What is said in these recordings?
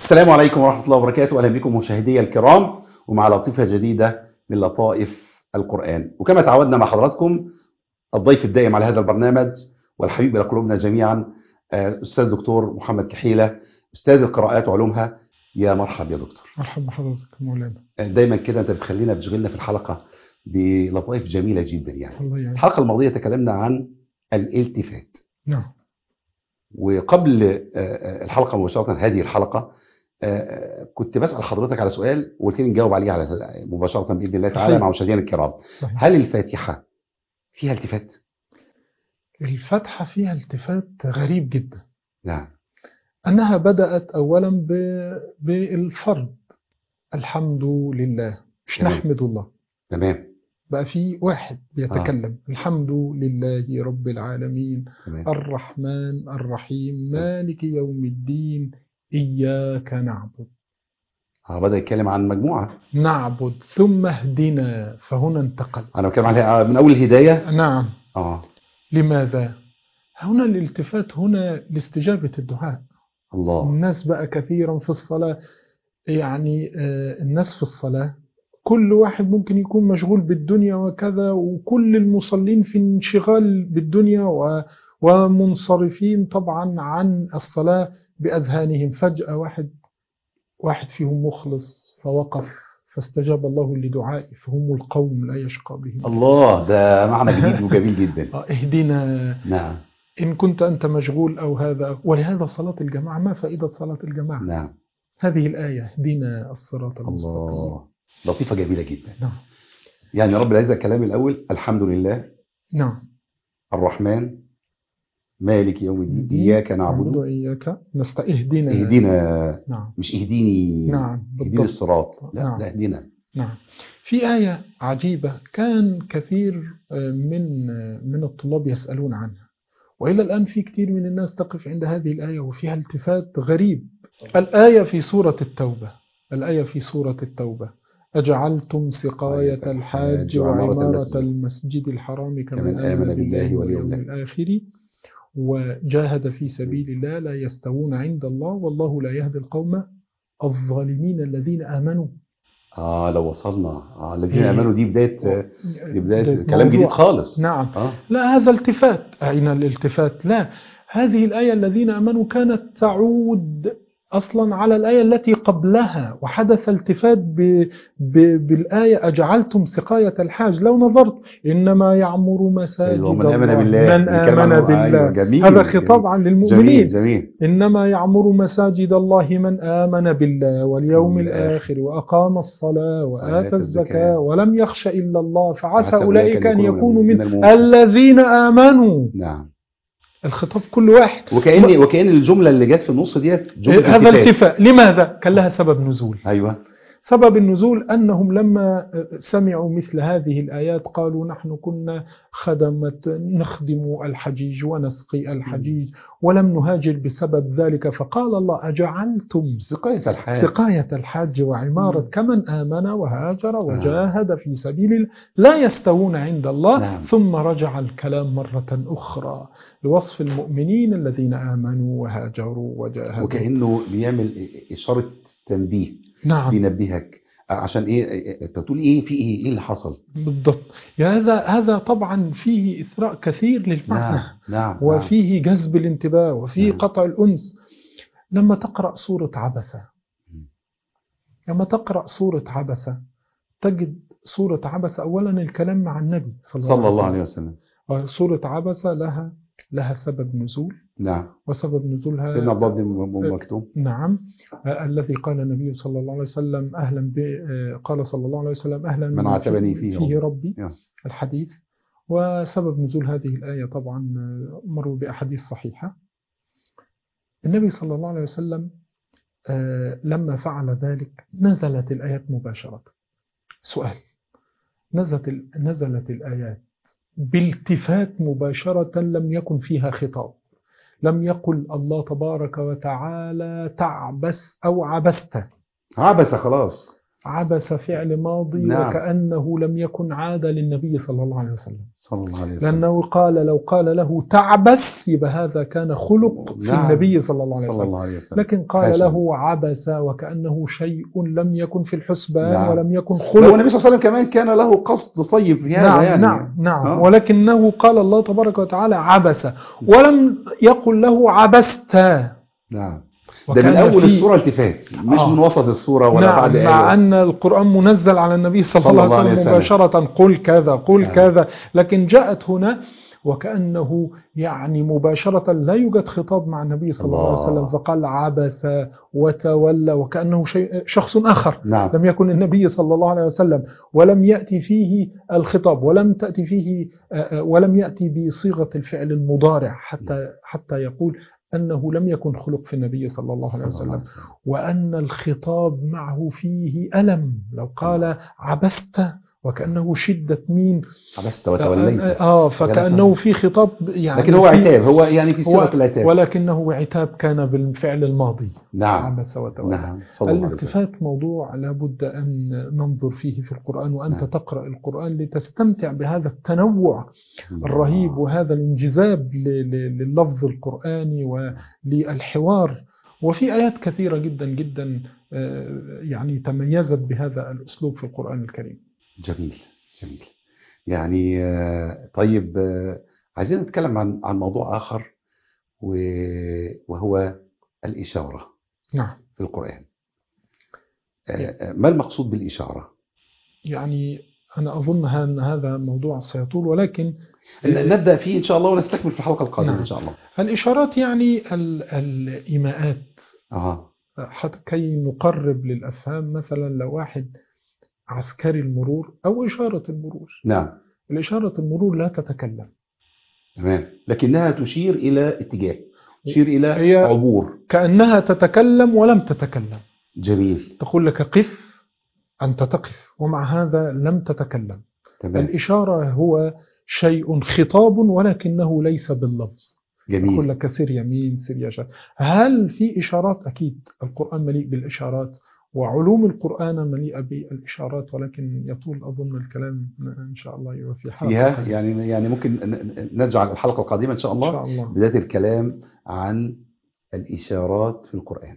السلام عليكم ورحمة الله وبركاته. أهلا بكم مشاهدي الكرام ومع لطيفة جديدة من لطائف القرآن. وكما تعودنا مع حضراتكم الضيف الدائم على هذا البرنامج والحبيب إلى قلوبنا جميعا أستاذ دكتور محمد كحيلة، أستاذ القراءات وعلومها. يا مرحب يا دكتور. مرحبا بحضرتك مولانا. دايما كده أنت بتخلينا بتشغلنا في الحلقة بلطائف جميلة جدا. يعني الله يعني. الحلقة الماضية تكلمنا عن الالتفات. نعم. وقبل الحلقة مباشرة هذه الحلقة كنت بسأل حضرتك على سؤال وقلت لي نجاوب عليه على مباشرة بإذن الله تعالى صحيح. مع مشاهدينا الكرام. صحيح. هل الفاتحة فيها التفات؟ الفاتحة فيها التفات غريب جدا. نعم. أنها بدأت أولا بالفرد، الحمد لله، مش تمام. نحمد الله. تمام. بقى في واحد بيتكلم الحمد لله رب العالمين، تمام. الرحمن الرحيم، مالك يوم الدين، إياك نعبد. بدأ يتكلم عن مجموعة نعبد ثم اهدنا، فهنا انتقل. أنا بتكلم عليها من أول الهداية. نعم. آه. لماذا؟ هنا الالتفات هنا لاستجابة الدعاء. الله. الناس بقى كثيرا في الصلاة، يعني الناس في الصلاة كل واحد ممكن يكون مشغول بالدنيا وكذا، وكل المصلين في انشغال بالدنيا ومنصرفين طبعا عن الصلاة بأذهانهم. فجأة واحد فيهم مخلص فوقف فاستجاب الله لدعائه، فهم القوم لا يشقى بهم. الله، ده معنى جديد وجميل جدا. اهدنا. نعم. إن كنت أنت مشغول أو هذا. ولهذا صلاة الجماعة، ما فائدة صلاة الجماعة؟ نعم. هذه الآية اهدنا الصراط المستقيم. الله، لطيفة جميلة جدا. نعم. يعني رب العزة كلام الأول الحمد لله. نعم. الرحمن مالك يوم الدين إياك نعبد وإياك اهدنا. اهدنا. نعم. مش اهديني. نعم بالضبط. اهديني الصراط، لا نعم. ده اهدنا. نعم. في آية عجيبة كان كثير من الطلاب يسألون عنها، وإلى الآن في كثير من الناس تقف عند هذه الآية وفيها التفات غريب. الآية في سورة التوبة أجعلتم سقاية الحاج وعمارة المسجد الحرام كمن آمن بالله واليوم الآخر وجاهد في سبيل الله لا يستوون عند الله والله لا يهدي القوم الظالمين الذين آمنوا. لو وصلنا الذين آمنوا دي بداية كلام جديد خالص. نعم. لا، هذا التفات. أين الالتفات؟ لا، هذه الآية الذين آمنوا كانت تعود أصلا على الآية التي قبلها، وحدث التفات بالآية أجعلتم سقاية الحاج. لو نظرت إنما يعمر مساجد الله من آمن بالله. جميل. هذا خطاب عن للمؤمنين. جميل. إنما يعمر مساجد الله من آمن بالله واليوم الآخر وأقام الصلاة وآتى الزكاة ولم يخش إلا الله فعسى أولئك أن يكونوا من الذين آمنوا. نعم. الخطاب كل واحد. وكأن الجملة اللي جت في النص ديت جملة هذا التفاء. لماذا؟ كان لها سبب نزول. أيوة. سبب النزول أنهم لما سمعوا مثل هذه الآيات قالوا نحن كنا نخدم الحجيج ونسقي الحجيج ولم نهاجر بسبب ذلك، فقال الله أجعلتم سقاية الحاج وعمارة كمن آمن وهاجر وجاهد في سبيل الله لا يستوون عند الله. نعم. ثم رجع الكلام مرة أخرى لوصف المؤمنين الذين آمنوا وهاجروا وجاهدوا، وكأنه بيعمل إشارة تنبيه. نعم. بينبهك عشان ايه تقول ايه في ايه اللي حصل بالضبط. هذا طبعا فيه إثراء كثير للمعنى. نعم. وفيه جذب الانتباه وفيه قطع الأنس. لما تقرأ سورة عبسة تجد سورة عبسة أولا الكلام مع النبي صلى الله عليه وسلم. وسورة عبسة لها سبب نزول. نعم. وسبب نزولها سيدنا عبد الله بن مكتوم. نعم. الذي قال النبي صلى الله عليه وسلم قال صلى الله عليه وسلم أهلا من عاتبني فيه ربي. الحديث. وسبب نزول هذه الآية طبعا مروا بأحاديث صحيحة. النبي صلى الله عليه وسلم لما فعل ذلك نزلت الآيات مباشرة. سؤال: نزلت الآيات بالتفات مباشرة، لم يكن فيها خطاب، لم يقل الله تبارك وتعالى تعبس أو عبست. عبس خلاص. عبس فعل ماضي نعم. وكأنه لم يكن عادة للنبي صلى الله عليه وسلم، صلى الله عليه وسلم. لأنه لو قال له تعبس يبقى هذا كان خلق في نعم. النبي صلى الله عليه صلى وسلم، الله عليه وسلم. لكن قال حاشا. له عبس وكأنه شيء لم يكن في الحسبان نعم. ولم يكن لو خلق. النبي صلى الله عليه وسلم كمان كان له قصد طيب في هذا. نعم يعني نعم ولكنه قال الله تبارك وتعالى عبس ولم يقل له عبست. نعم. ده من أول السورة التفات، مش من وسط السورة ولا بعد آية. مع أن القرآن منزل على النبي صلى الله عليه وسلم مباشرة، قل كذا قل كذا، لكن جاءت هنا وكأنه يعني مباشرة لا يوجد خطاب مع النبي صلى الله عليه وسلم، فقال عبس وتولى وكأنه شخص آخر. نعم. لم يكن النبي صلى الله عليه وسلم ولم يأتي فيه الخطاب ولم يأتي بصيغة الفعل المضارع حتى يقول أنه لم يكن خلق في النبي صلى الله عليه وسلم، وأن الخطاب معه فيه ألم. لو قال عبست وكأنه شدة مين عبست وتوليت، فكأنه في خطاب يعني، لكن هو عتاب، هو يعني في صيغة العتاب، ولكنه عتاب كان بالفعل الماضي. نعم. عبس وتولى. نعم. الالتفات موضوع لابد أن ننظر فيه في القرآن، وأنت تقرأ القرآن لتستمتع بهذا التنوع الرهيب وهذا الانجذاب لللفظ القرآني وللحوار. وفي آيات كثيرة جدا جدا يعني تميزت بهذا الأسلوب في القرآن الكريم. جميل جميل. يعني طيب عايزين نتكلم عن موضوع آخر وهو الإشارة. نعم. في القرآن. ما المقصود بالإشارة؟ يعني أنا أظن أن هذا موضوع سيطول، ولكن نبدأ فيه إن شاء الله ونستكمل في الحلقة القادمة. نعم. إن شاء الله. الإشارات يعني الإيماءات حتى كي نقرب للأفهام. مثلا لو واحد عسكري المرور أو إشارة المرور. نعم. الإشارة المرور لا تتكلم، تمام، لكنها تشير إلى اتجاه، تشير إلى عبور، كأنها تتكلم ولم تتكلم. جميل. تقول لك قف، أنت تقف، ومع هذا لم تتكلم. تمام. الإشارة هو شيء خطاب ولكنه ليس باللفظ. جميل. يقول لك سير يمين سير يسار. هل في إشارات؟ أكيد القرآن مليء بالإشارات، وعلوم القرآن مليئة بالإشارات، ولكن يطول أظن الكلام إن شاء الله يبقى في حلقة فيها. يعني ممكن نجعل الحلقة القادمة إن شاء الله بداية الكلام عن الإشارات في القرآن.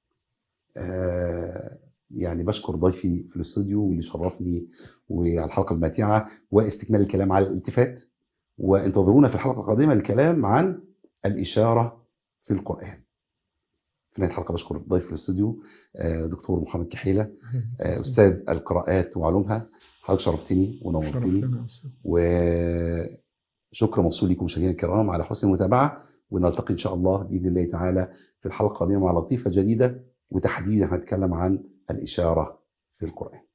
يعني بشكر ضيفي في الاستوديو واللي شرفني وعلى الحلقة الماتعة، واستكمال الكلام على الالتفات، وانتظرونا في الحلقة القادمة الكلام عن الإشارة في القرآن. في نهاية الحلقة بشكر ضيفي في الاستوديو دكتور محمد كحيلة، أستاذ القراءات وعلومها. حضرتك شرفتني ونورتني، وشكر موصول لكم مشاهدينا الكرام على حسن المتابعة، ونلتقي إن شاء الله بإذن الله تعالى في الحلقة القادمة مع لطيفة جديدة، وتحديدا هنتكلم عن الإشارة في القرآن.